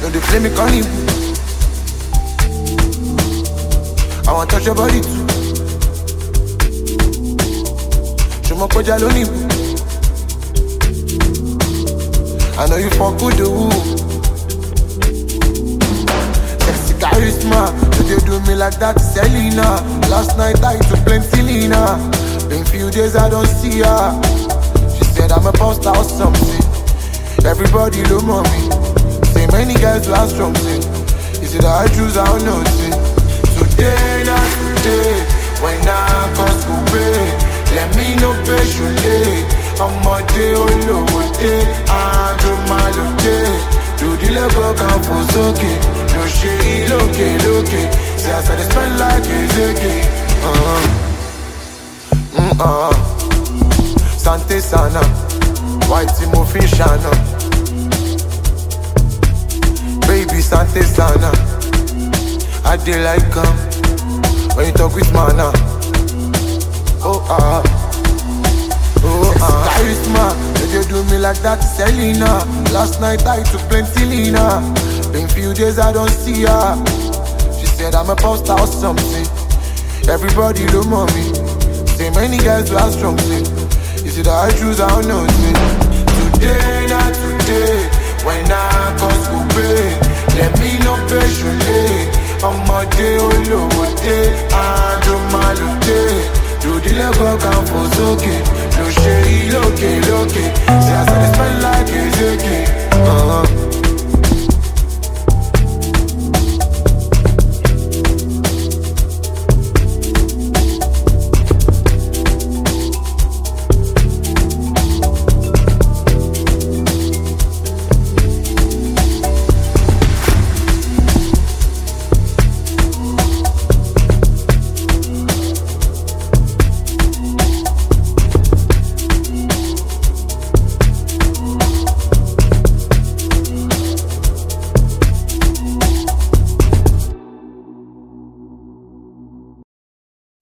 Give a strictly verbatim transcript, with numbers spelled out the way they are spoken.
know they play me calling. I want touch your body too. Show my koja lonely. I know you for good though. Sexy charisma, so they do me like that, Selena. Last night I took plenty Lena. Been few days I don't see her. She said I'm a poster or something. Everybody look on me. Say many guys who are strong thing. Is it that I choose? I don't know thing. Today, not today. When I come to pay, let me know patiently. I'm a day all over day. I do my day. Do the level come for soke. No shit, okay, okay. Say I said spend like it's okay. Uh-huh. Mm-uh. Sante sana. White Timo Fishana. Baby Sante sana. I dey like um when you talk with mana. Oh ah, oh ah. Charisma, they do me like that, Selena. Last night I took plenty Lena. Been few days I don't see her. She said I'm a poster or something. Everybody look on me. Say many guys who are strong thing. Is it that I choose? I don't know thing. Today, not today.